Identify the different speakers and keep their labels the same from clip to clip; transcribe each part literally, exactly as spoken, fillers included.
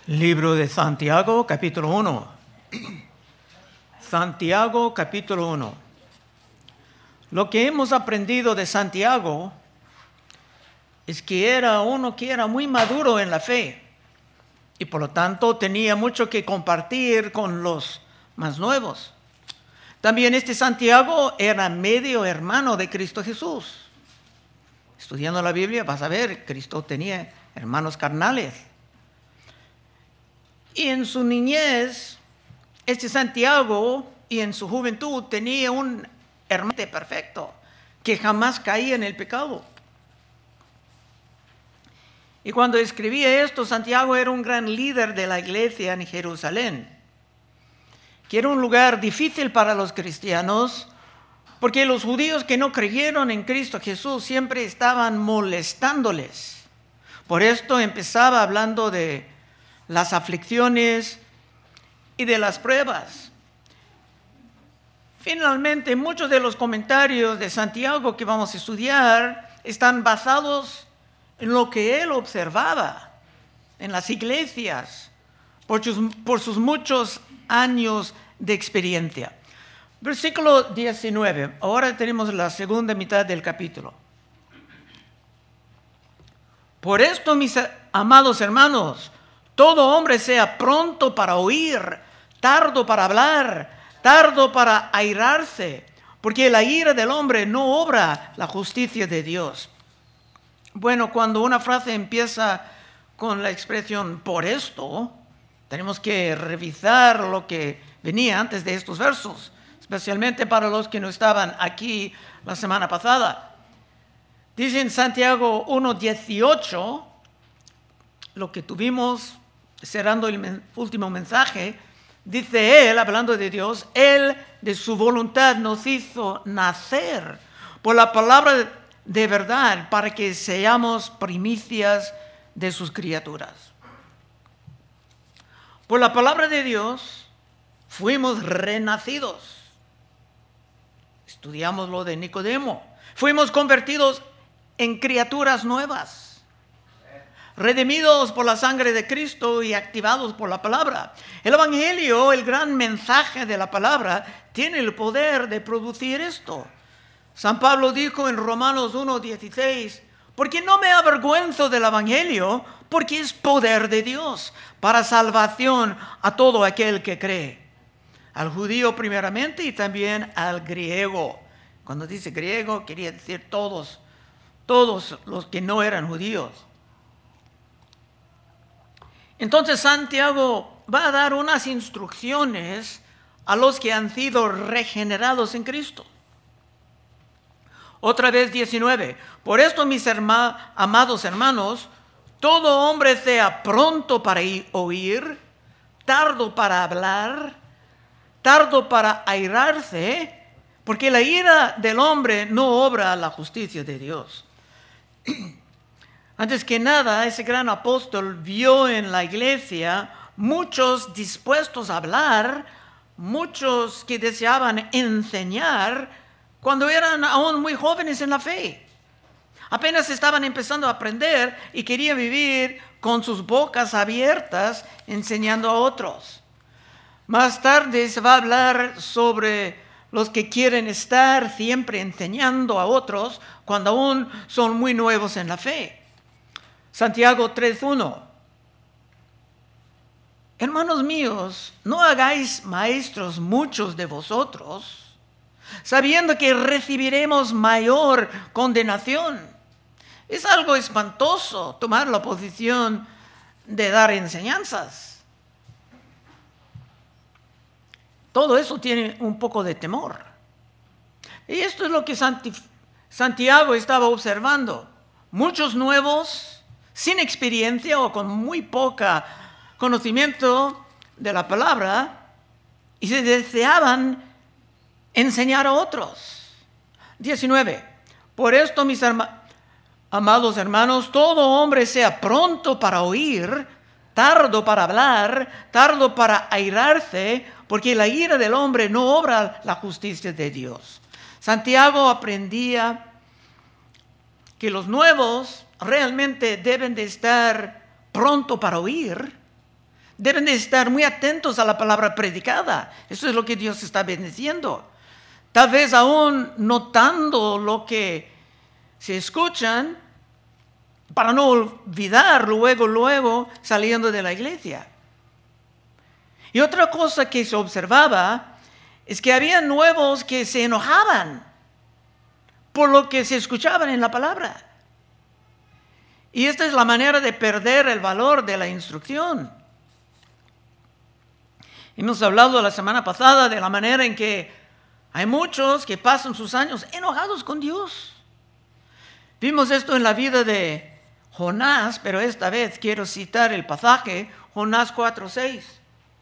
Speaker 1: Libro de Santiago, capítulo uno. Santiago, capítulo uno. Lo que hemos aprendido de Santiago es que era uno que era muy maduro en la fe y por lo tanto tenía mucho que compartir con los más nuevos. También este Santiago era medio hermano de Cristo Jesús. Estudiando la Biblia vas a ver, Cristo tenía hermanos carnales. Y en su niñez, este Santiago, y en su juventud, tenía un hermano perfecto, que jamás caía en el pecado. Y cuando escribía esto, Santiago era un gran líder de la iglesia en Jerusalén, que era un lugar difícil para los cristianos, porque los judíos que no creyeron en Cristo Jesús siempre estaban molestándoles. Por esto empezaba hablando de las aflicciones y de las pruebas. Finalmente, muchos de los comentarios de Santiago que vamos a estudiar están basados en lo que él observaba en las iglesias por sus, por sus muchos años de experiencia. Versículo diecinueve. Ahora tenemos la segunda mitad del capítulo. Por esto, mis amados hermanos, todo hombre sea pronto para oír, tardo para hablar, tardo para airarse, porque la ira del hombre no obra la justicia de Dios. Bueno, cuando una frase empieza con la expresión por esto, tenemos que revisar lo que venía antes de estos versos, especialmente para los que no estaban aquí la semana pasada. Dice en Santiago uno dieciocho, lo que tuvimos cerrando el men- último mensaje, dice él, hablando de Dios, él de su voluntad nos hizo nacer por la palabra de verdad para que seamos primicias de sus criaturas. Por la palabra de Dios fuimos renacidos. Estudiamos lo de Nicodemo. Fuimos convertidos en criaturas nuevas, redimidos por la sangre de Cristo y activados por la palabra. El Evangelio, el gran mensaje de la palabra, tiene el poder de producir esto. San Pablo dijo en Romanos uno dieciséis, porque no me avergüenzo del Evangelio, porque es poder de Dios para salvación a todo aquel que cree. Al judío primeramente y también al griego. Cuando dice griego, quería decir todos, todos los que no eran judíos. Entonces Santiago va a dar unas instrucciones a los que han sido regenerados en Cristo. Otra vez diecinueve. Por esto, mis herma, amados hermanos, todo hombre sea pronto para oír, tardo para hablar, tardo para airarse, porque la ira del hombre no obra la justicia de Dios. Antes que nada, ese gran apóstol vio en la iglesia muchos dispuestos a hablar, muchos que deseaban enseñar cuando eran aún muy jóvenes en la fe. Apenas estaban empezando a aprender y querían vivir con sus bocas abiertas enseñando a otros. Más tarde se va a hablar sobre los que quieren estar siempre enseñando a otros cuando aún son muy nuevos en la fe. Santiago tres uno. Hermanos míos, no hagáis maestros muchos de vosotros, sabiendo que recibiremos mayor condenación. Es algo espantoso tomar la posición de dar enseñanzas. Todo eso tiene un poco de temor. Y esto es lo que Santi- Santiago estaba observando. Muchos nuevos, sin experiencia o con muy poca conocimiento de la palabra, y se deseaban enseñar a otros. diecinueve. Por esto, mis herma- amados hermanos, todo hombre sea pronto para oír, tardo para hablar, tardo para airarse, porque la ira del hombre no obra la justicia de Dios. Santiago aprendía que los nuevos realmente deben de estar pronto para oír, deben de estar muy atentos a la palabra predicada. Eso es lo que Dios está bendiciendo. Tal vez aún notando lo que se escuchan para no olvidar luego, luego saliendo de la iglesia. Y otra cosa que se observaba es que había nuevos que se enojaban por lo que se escuchaban en la palabra. Y esta es la manera de perder el valor de la instrucción. Hemos hablado la semana pasada de la manera en que hay muchos que pasan sus años enojados con Dios. Vimos esto en la vida de Jonás, pero esta vez quiero citar el pasaje, Jonás cuatro seis.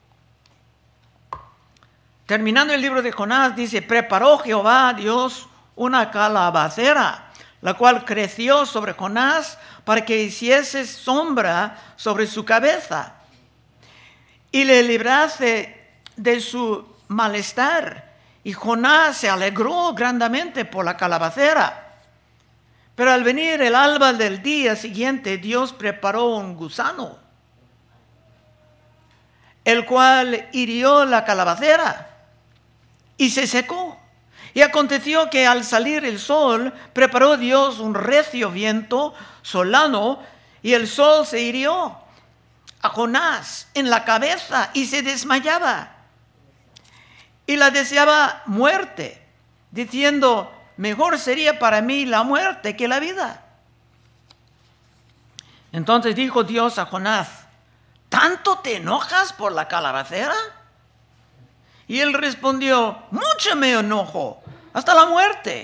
Speaker 1: Terminando el libro de Jonás, dice: preparó Jehová Dios una calabacera, la cual creció sobre Jonás para que hiciese sombra sobre su cabeza y le librase de su malestar. Y Jonás se alegró grandemente por la calabacera. Pero al venir el alba del día siguiente, Dios preparó un gusano, el cual hirió la calabacera y se secó. Y aconteció que al salir el sol, preparó Dios un recio viento solano, y el sol se hirió a Jonás en la cabeza y se desmayaba. Y la deseaba muerte, diciendo: mejor sería para mí la muerte que la vida. Entonces dijo Dios a Jonás: ¿tanto te enojas por la calabacera? Y él respondió: mucho me enojo, hasta la muerte.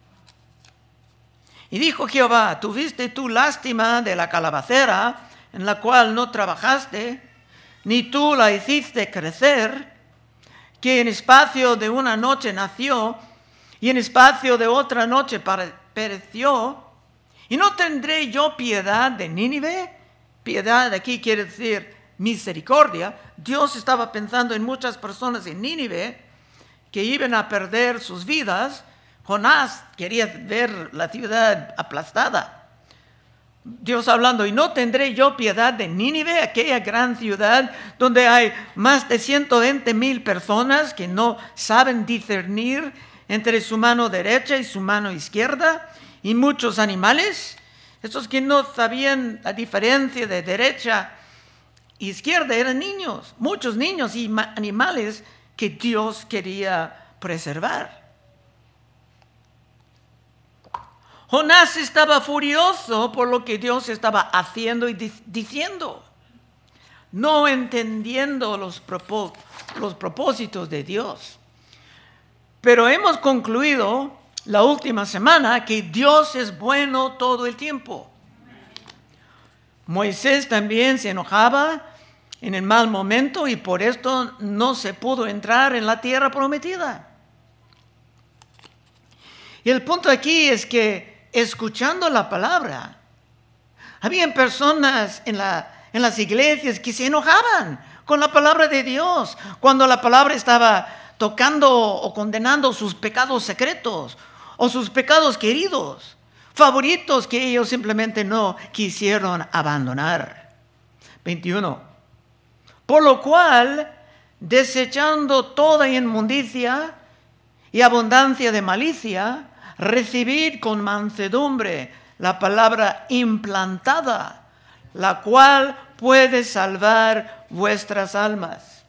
Speaker 1: Y dijo Jehová: ¿tuviste tú lástima de la calabacera, en la cual no trabajaste, ni tú la hiciste crecer, que en espacio de una noche nació, y en espacio de otra noche pereció? ¿Y no tendré yo piedad de Nínive? Piedad aquí quiere decir misericordia. Dios estaba pensando en muchas personas en Nínive que iban a perder sus vidas. Jonás quería ver la ciudad aplastada. Dios hablando: ¿y no tendré yo piedad de Nínive, aquella gran ciudad donde hay más de ciento veinte mil personas que no saben discernir entre su mano derecha y su mano izquierda, y muchos animales? Estos que no sabían la diferencia de derecha e izquierda eran niños, muchos niños y animales que Dios quería preservar. Jonás estaba furioso por lo que Dios estaba haciendo y diciendo, no entendiendo los, propós- los propósitos de Dios. Pero hemos concluido la última semana que Dios es bueno todo el tiempo. Moisés también se enojaba en el mal momento y por esto no se pudo entrar en la tierra prometida. Y el punto aquí es que escuchando la palabra, habían personas en, la, en las iglesias que se enojaban con la palabra de Dios cuando la palabra estaba tocando o condenando sus pecados secretos o sus pecados queridos, favoritos que ellos simplemente no quisieron abandonar. veintiuno. Por lo cual, desechando toda inmundicia y abundancia de malicia, recibid con mansedumbre la palabra implantada, la cual puede salvar vuestras almas.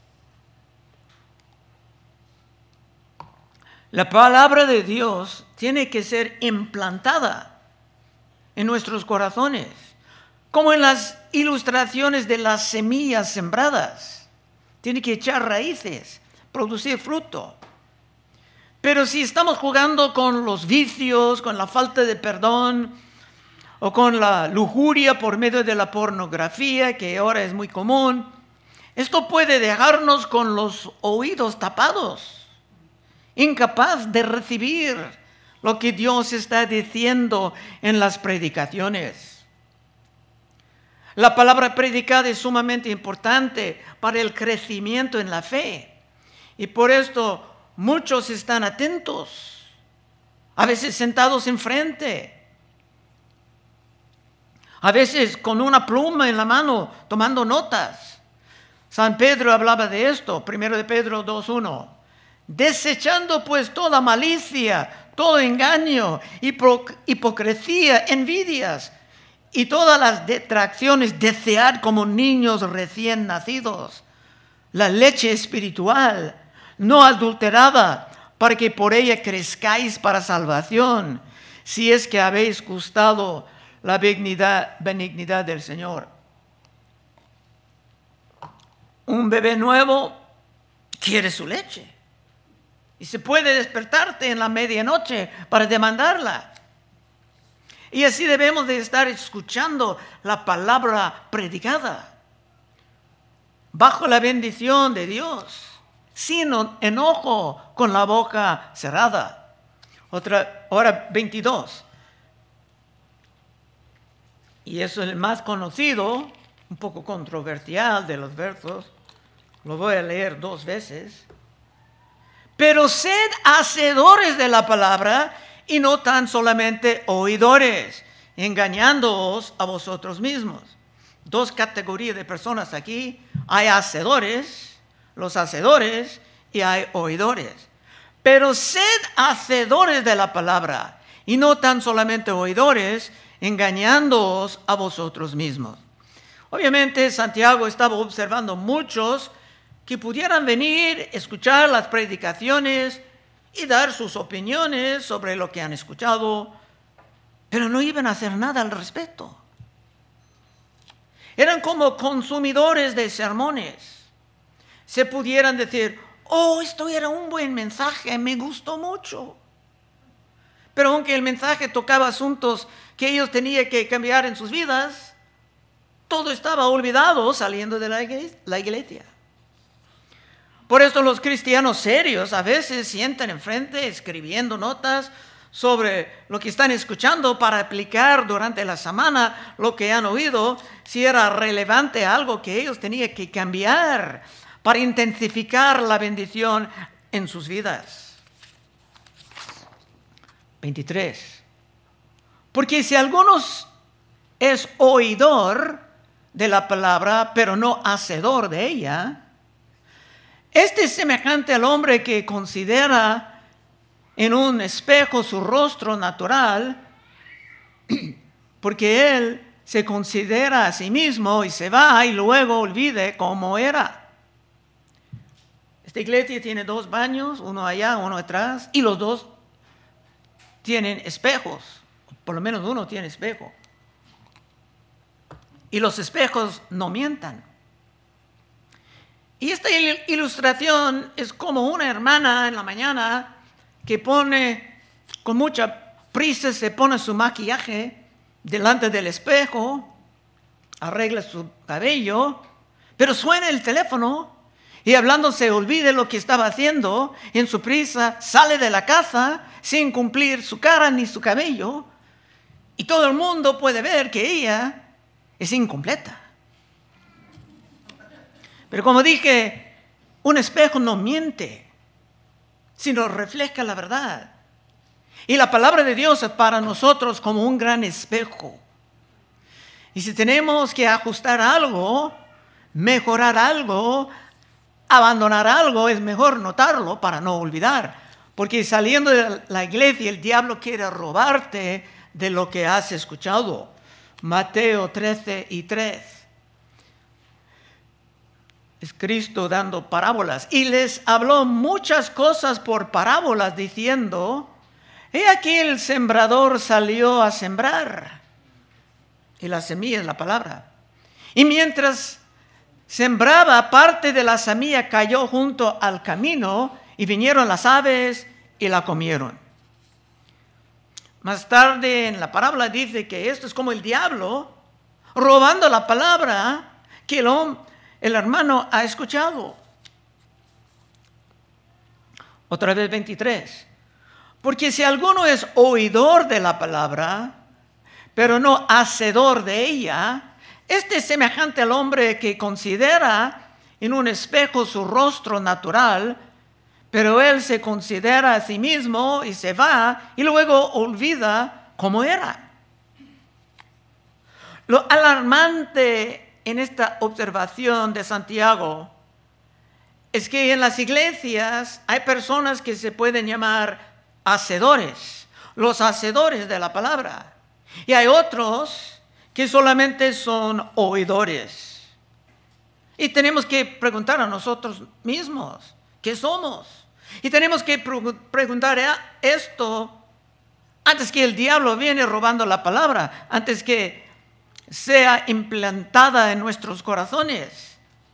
Speaker 1: La palabra de Dios tiene que ser implantada en nuestros corazones, como en las ilustraciones de las semillas sembradas. Tiene que echar raíces, producir fruto. Pero si estamos jugando con los vicios, con la falta de perdón, o con la lujuria por medio de la pornografía, que ahora es muy común, esto puede dejarnos con los oídos tapados, incapaz de recibir lo que Dios está diciendo en las predicaciones. La palabra predicada es sumamente importante para el crecimiento en la fe. Y por esto muchos están atentos, a veces sentados enfrente, a veces con una pluma en la mano tomando notas, San Pedro hablaba de esto, primero de Pedro dos uno. Desechando pues toda malicia, todo engaño, hipocresía, envidias y todas las detracciones, desead como niños recién nacidos la leche espiritual, no adulterada, para que por ella crezcáis para salvación, si es que habéis gustado la benignidad, benignidad del Señor. Un bebé nuevo quiere su leche y se puede despertarte en la medianoche para demandarla. Y así debemos de estar escuchando la palabra predicada bajo la bendición de Dios, sin enojo, con la boca cerrada. Otra, ahora veintidós. Y eso es el más conocido, un poco controversial de los versos. Lo voy a leer dos veces. Pero sed hacedores de la palabra y no tan solamente oidores, engañándoos a vosotros mismos. Dos categorías de personas aquí. Hay hacedores, los hacedores, y hay oidores. Pero sed hacedores de la palabra y no tan solamente oidores, engañándoos a vosotros mismos. Obviamente Santiago estaba observando muchos que pudieran venir, escuchar las predicaciones y dar sus opiniones sobre lo que han escuchado, pero no iban a hacer nada al respecto. Eran como consumidores de sermones. Se pudieran decir, oh, esto era un buen mensaje, me gustó mucho. Pero aunque el mensaje tocaba asuntos que ellos tenían que cambiar en sus vidas, todo estaba olvidado saliendo de la iglesia. Por eso los cristianos serios a veces sientan enfrente escribiendo notas sobre lo que están escuchando para aplicar durante la semana lo que han oído, si era relevante algo que ellos tenían que cambiar para intensificar la bendición en sus vidas. veintitrés. Porque si alguno es oidor de la palabra, pero no hacedor de ella, este es semejante al hombre que considera en un espejo su rostro natural, porque él se considera a sí mismo y se va y luego olvide cómo era. Esta iglesia tiene dos baños, uno allá, uno atrás, y los dos tienen espejos, por lo menos uno tiene espejo. Y los espejos no mientan. Y esta ilustración es como una hermana en la mañana que pone, con mucha prisa, se pone su maquillaje delante del espejo, arregla su cabello, pero suena el teléfono y hablando se olvida lo que estaba haciendo, en su prisa sale de la casa sin cumplir su cara ni su cabello, y todo el mundo puede ver que ella es incompleta. Pero como dije, un espejo no miente, sino refleja la verdad. Y la palabra de Dios es para nosotros como un gran espejo. Y si tenemos que ajustar algo, mejorar algo, abandonar algo, es mejor notarlo para no olvidar. Porque saliendo de la iglesia, el diablo quiere robarte de lo que has escuchado. Mateo trece y tres. Es Cristo dando parábolas. Y les habló muchas cosas por parábolas, diciendo, he aquí el sembrador salió a sembrar. Y la semilla es la palabra. Y mientras sembraba, parte de la semilla cayó junto al camino, y vinieron las aves y la comieron. Más tarde en la parábola dice que esto es como el diablo robando la palabra que el hombre, el hermano ha escuchado. Otra vez veintitrés. Porque si alguno es oidor de la palabra, pero no hacedor de ella, este es semejante al hombre que considera en un espejo su rostro natural, pero él se considera a sí mismo y se va y luego olvida cómo era. Lo alarmante en esta observación de Santiago es que en las iglesias hay personas que se pueden llamar hacedores, los hacedores de la palabra. Y hay otros que solamente son oidores. Y tenemos que preguntar a nosotros mismos, ¿qué somos? Y tenemos que preguntar esto antes que el diablo viene robando la palabra, antes que sea implantada en nuestros corazones.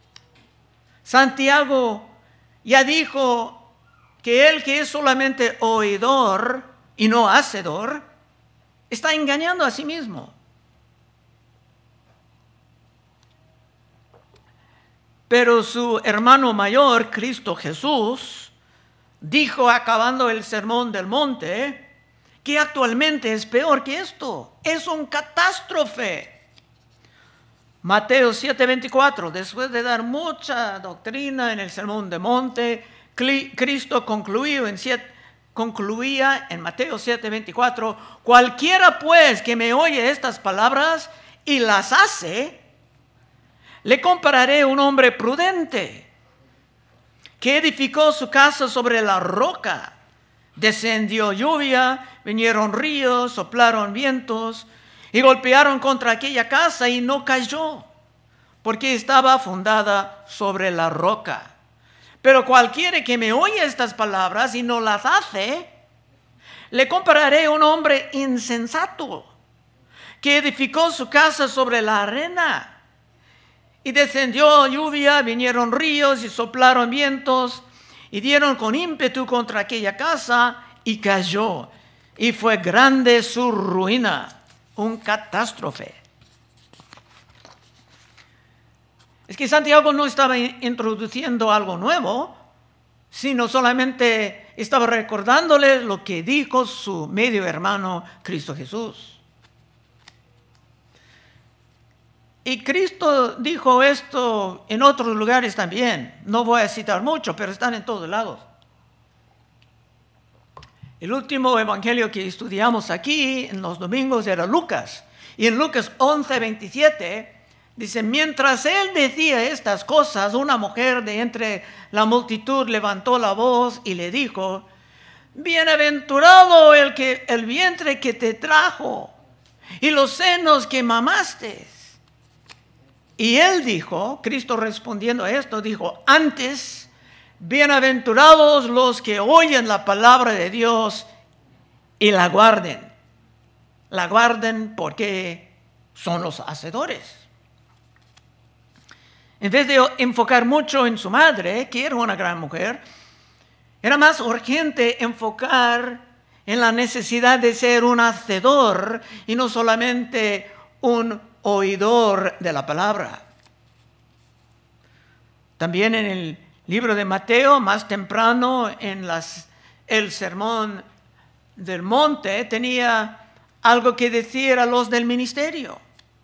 Speaker 1: Santiago ya dijo que el que es solamente oidor y no hacedor, está engañando a sí mismo. Pero su hermano mayor, Cristo Jesús, dijo acabando el sermón del monte, que actualmente es peor que esto. Es un catástrofe. Mateo siete veinticuatro, después de dar mucha doctrina en el sermón del monte, Cristo concluyó en siete, concluía en Mateo siete veinticuatro, cualquiera pues que me oye estas palabras y las hace, le compararé a un hombre prudente que edificó su casa sobre la roca. Descendió lluvia, vinieron ríos, soplaron vientos y golpearon contra aquella casa y no cayó, porque estaba fundada sobre la roca. Pero cualquiera que me oye estas palabras y no las hace, le compararé a un hombre insensato que edificó su casa sobre la arena. Y descendió lluvia, vinieron ríos y soplaron vientos y dieron con ímpetu contra aquella casa y cayó. Y fue grande su ruina, un catástrofe. Es que Santiago no estaba introduciendo algo nuevo, sino solamente estaba recordándole lo que dijo su medio hermano Cristo Jesús. Y Cristo dijo esto en otros lugares también. No voy a citar mucho, pero están en todos lados. El último evangelio que estudiamos aquí en los domingos era Lucas. Y en Lucas once veintisiete dice, mientras él decía estas cosas, una mujer de entre la multitud levantó la voz y le dijo, bienaventurado el, que, el vientre que te trajo y los senos que mamaste. Y él dijo, Cristo respondiendo a esto, dijo, antes, bienaventurados los que oyen la palabra de Dios y la guarden. La guarden porque son los hacedores. En vez de enfocar mucho en su madre, que era una gran mujer, era más urgente enfocar en la necesidad de ser un hacedor y no solamente un oidor de la palabra. También en el libro de Mateo, más temprano en las, el sermón del monte, tenía algo que decir a los del ministerio.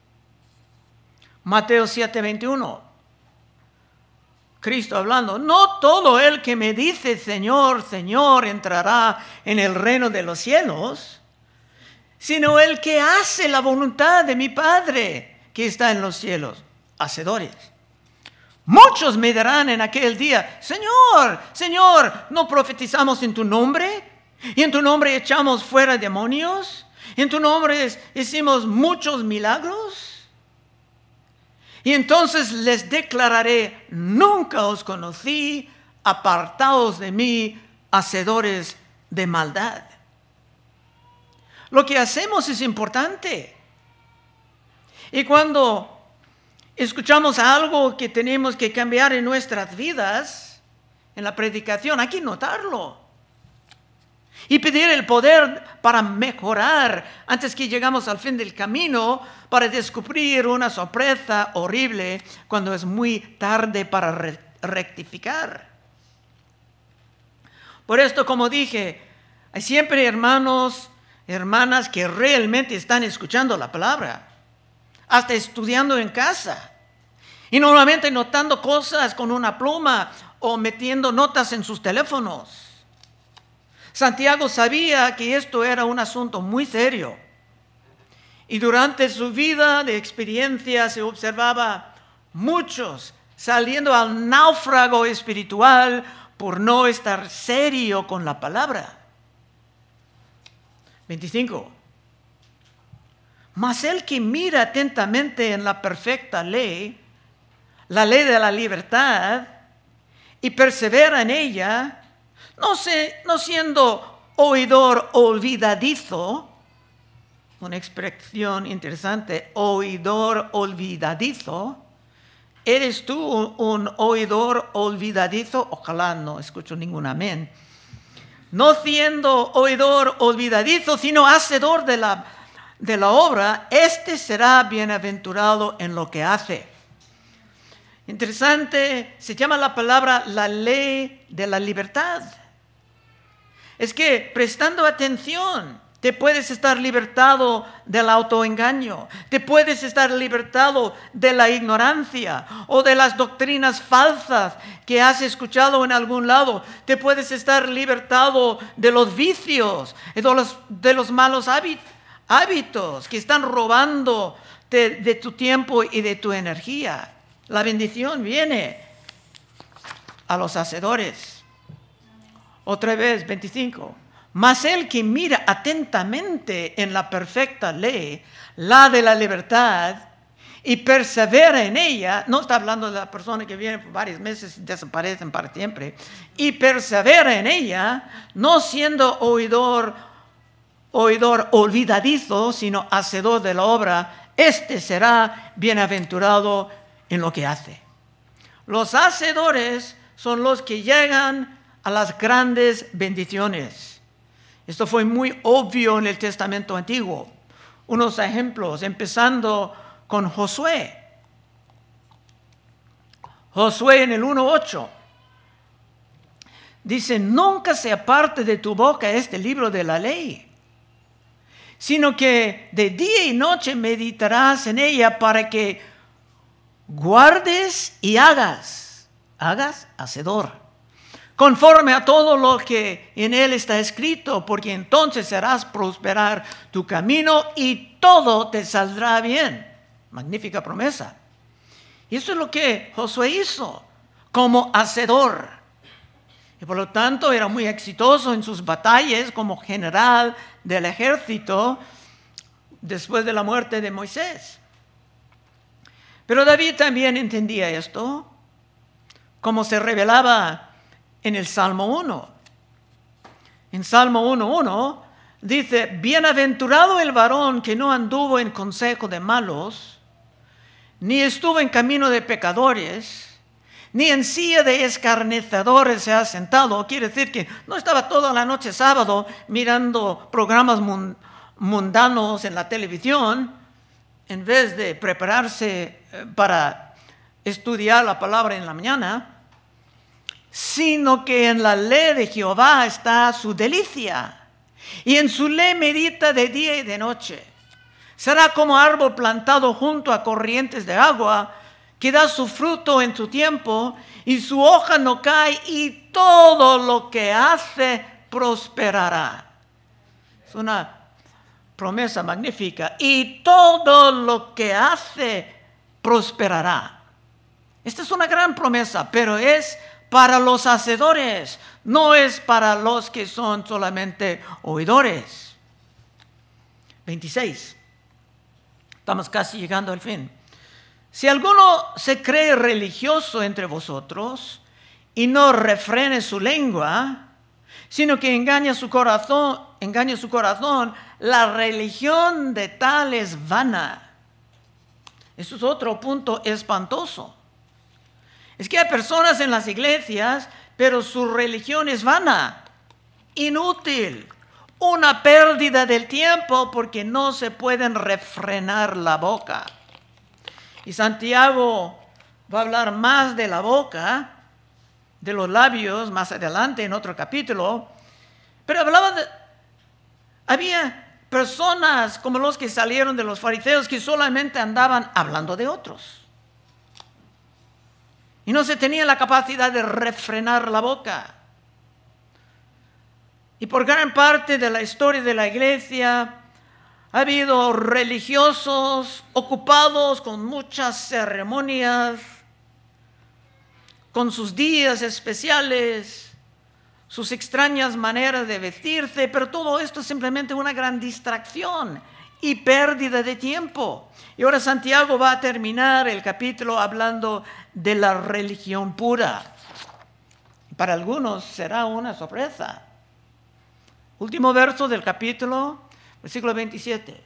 Speaker 1: Mateo siete veintiuno. Cristo hablando, no todo el que me dice Señor, Señor entrará en el reino de los cielos, sino el que hace la voluntad de mi Padre que está en los cielos. Hacedores. Muchos me dirán en aquel día, Señor, Señor, ¿no profetizamos en tu nombre? ¿Y en tu nombre echamos fuera demonios? ¿Y en tu nombre hicimos muchos milagros? Y entonces les declararé, nunca os conocí, apartaos de mí, hacedores de maldad. Lo que hacemos es importante. Y cuando escuchamos algo que tenemos que cambiar en nuestras vidas, en la predicación, hay que notarlo. Y pedir el poder para mejorar antes que llegamos al fin del camino, para descubrir una sorpresa horrible cuando es muy tarde para re- rectificar. Por esto, como dije, hay siempre hermanos, hermanas que realmente están escuchando la palabra, hasta estudiando en casa, y normalmente notando cosas con una pluma o metiendo notas en sus teléfonos. Santiago sabía que esto era un asunto muy serio, y durante su vida de experiencia se observaba muchos saliendo al náufrago espiritual por no estar serio con la palabra. veinticinco. Mas el que mira atentamente en la perfecta ley, la ley de la libertad, y persevera en ella, no, se, no siendo oidor olvidadizo, una expresión interesante, oidor olvidadizo. ¿Eres tú un, un oidor olvidadizo? Ojalá no escucho ningún amén. No siendo oidor olvidadizo, sino hacedor de la, de la obra, este será bienaventurado en lo que hace. Interesante, se llama la palabra la ley de la libertad. Es que prestando atención, te puedes estar libertado del autoengaño, te puedes estar libertado de la ignorancia o de las doctrinas falsas que has escuchado en algún lado, te puedes estar libertado de los vicios, de los, de los malos hábitos que están robando de, de tu tiempo y de tu energía. La bendición viene a los hacedores. Otra vez, veinticinco. Mas el que mira atentamente en la perfecta ley, la de la libertad, y persevera en ella, no está hablando de la persona que viene por varios meses y desaparecen para siempre, y persevera en ella, no siendo oidor, oidor olvidadizo, sino hacedor de la obra, este será bienaventurado en lo que hace. Los hacedores son los que llegan a las grandes bendiciones. Esto fue muy obvio en el Testamento Antiguo. Unos ejemplos, empezando con Josué. Josué en el uno ocho. Dice, nunca se aparte de tu boca este libro de la ley, sino que de día y noche meditarás en ella para que guardes y hagas, hagas, hacedor, conforme a todo lo que en él está escrito, porque entonces harás prosperar tu camino y todo te saldrá bien. Magnífica promesa. Y eso es lo que Josué hizo como hacedor. Y por lo tanto era muy exitoso en sus batallas como general del ejército después de la muerte de Moisés. Pero David también entendía esto, como se revelaba en el Salmo uno. En Salmo uno uno dice, bienaventurado el varón que no anduvo en consejo de malos, ni estuvo en camino de pecadores, ni en silla de escarnecedores se ha sentado. Quiere decir que no estaba toda la noche sábado mirando programas mundanos en la televisión, en vez de prepararse para estudiar la palabra en la mañana, sino que en la ley de Jehová está su delicia, y en su ley medita de día y de noche. Será como árbol plantado junto a corrientes de agua, que da su fruto en su tiempo, y su hoja no cae, y todo lo que hace prosperará. Es una promesa magnífica. Y todo lo que hace prosperará. Esta es una gran promesa, pero es para los hacedores, no es para los que son solamente oidores. veintiséis. Estamos casi llegando al fin. Si alguno se cree religioso entre vosotros y no refrene su lengua, sino que engaña su corazón, engaña su corazón, la religión de tal es vana. Eso es otro punto espantoso. Es que hay personas en las iglesias, pero su religión es vana, inútil, una pérdida del tiempo porque no se pueden refrenar la boca. Y Santiago va a hablar más de la boca, de los labios, más adelante en otro capítulo. Pero hablaba de, había personas como los que salieron de los fariseos que solamente andaban hablando de otros. Y no se tenía la capacidad de refrenar la boca. Y por gran parte de la historia de la iglesia Ha habido religiosos ocupados con muchas ceremonias, con sus días especiales, sus extrañas maneras de vestirse, pero todo esto es simplemente una gran distracción y pérdida de tiempo. Y ahora Santiago va a terminar el capítulo hablando de la religión pura. Para algunos será una sorpresa. Último verso del capítulo, versículo veintisiete.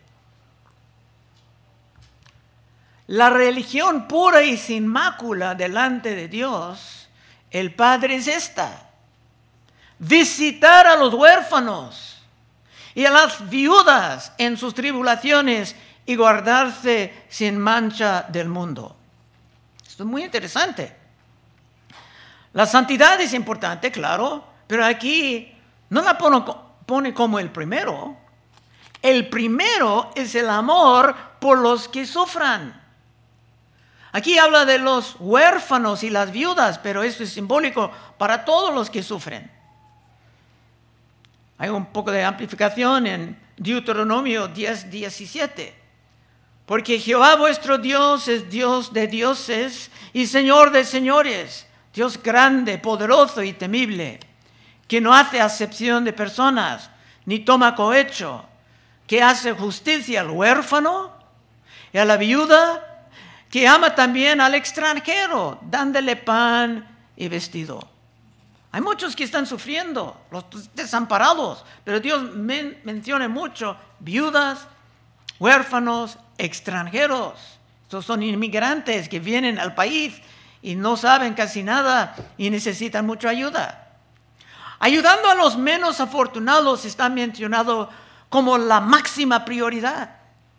Speaker 1: La religión pura y sin mácula delante de Dios, el Padre, es esta: visitar a los huérfanos y a las viudas en sus tribulaciones y guardarse sin mancha del mundo. Esto es muy interesante. La santidad es importante, claro, pero aquí no la pone, pone como el primero. El primero es el amor por los que sufran. Aquí habla de los huérfanos y las viudas, pero esto es simbólico para todos los que sufren. Hay un poco de amplificación en Deuteronomio diez, diecisiete. Porque Jehová vuestro Dios es Dios de dioses y Señor de señores, Dios grande, poderoso y temible, que no hace acepción de personas, ni toma cohecho, que hace justicia al huérfano y a la viuda, que ama también al extranjero, dándole pan y vestido. Hay muchos que están sufriendo, los desamparados, pero Dios men- menciona mucho viudas, huérfanos, extranjeros. Estos son inmigrantes que vienen al país y no saben casi nada y necesitan mucha ayuda. Ayudando a los menos afortunados está mencionado como la máxima prioridad.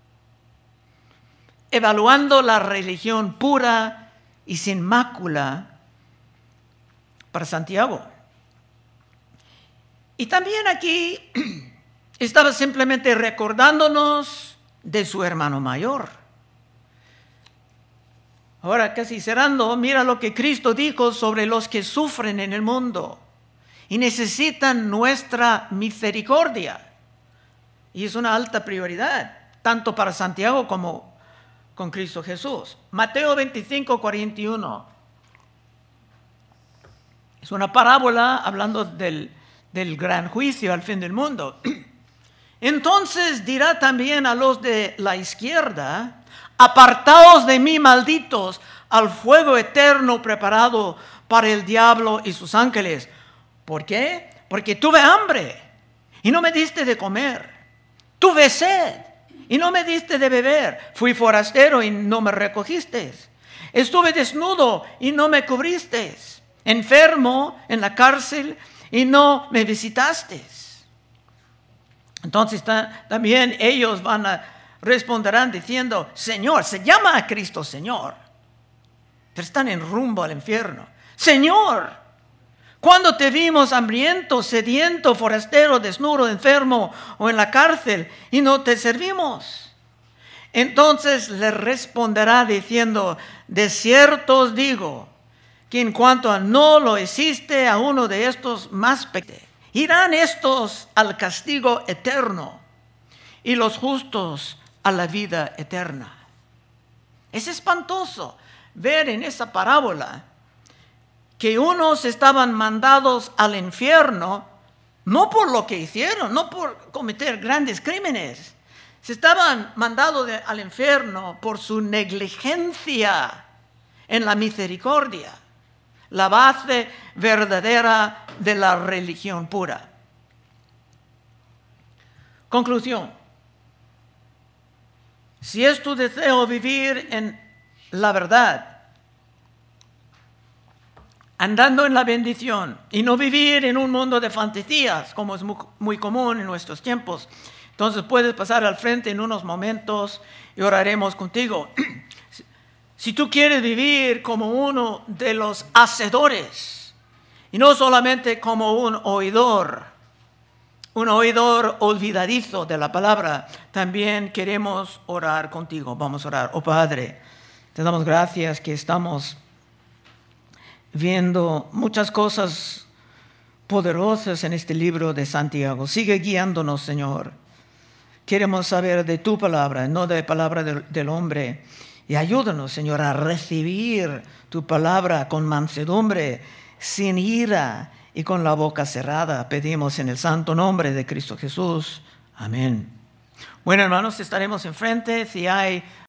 Speaker 1: Evaluando la religión pura y sin mácula para Santiago. Y también aquí estaba simplemente recordándonos de su hermano mayor. Ahora, casi cerrando, mira lo que Cristo dijo sobre los que sufren en el mundo y necesitan nuestra misericordia. Y es una alta prioridad, tanto para Santiago como con Cristo Jesús. Mateo veinticinco, cuarenta y uno. Es una parábola hablando del, del gran juicio al fin del mundo. Entonces dirá también a los de la izquierda: apartaos de mí, malditos, al fuego eterno preparado para el diablo y sus ángeles. ¿Por qué? Porque tuve hambre y no me diste de comer. Tuve sed y no me diste de beber. Fui forastero y no me recogiste. Estuve desnudo y no me cubriste. Enfermo en la cárcel y no me visitaste. Entonces ta- también ellos van a responderán diciendo: Señor, se llama a Cristo Señor, pero están en rumbo al infierno. Señor, ¿cuándo te vimos hambriento, sediento, forastero, desnudo, enfermo o en la cárcel y no te servimos? Entonces le responderá diciendo: de cierto os digo que en cuanto a no lo hiciste a uno de estos más pequeños, irán estos al castigo eterno y los justos a la vida eterna. Es espantoso ver en esa parábola que unos estaban mandados al infierno no por lo que hicieron, no por cometer grandes crímenes. Se estaban mandados de, al infierno por su negligencia en la misericordia, la base verdadera de la religión pura. Conclusión. Si es tu deseo vivir en la verdad, andando en la bendición y no vivir en un mundo de fantasías, como es muy, muy común en nuestros tiempos, entonces puedes pasar al frente en unos momentos y oraremos contigo. Si tú quieres vivir como uno de los hacedores y no solamente como un oidor, un oidor olvidadizo de la palabra, también queremos orar contigo. Vamos a orar. Oh Padre, te damos gracias que estamos viendo muchas cosas poderosas en este libro de Santiago. Sigue guiándonos, Señor. Queremos saber de tu palabra, no de la palabra del, del hombre. Y ayúdanos, Señor, a recibir tu palabra con mansedumbre, sin ira y con la boca cerrada. Pedimos en el santo nombre de Cristo Jesús. Amén. Bueno, hermanos, estaremos enfrente. Si hay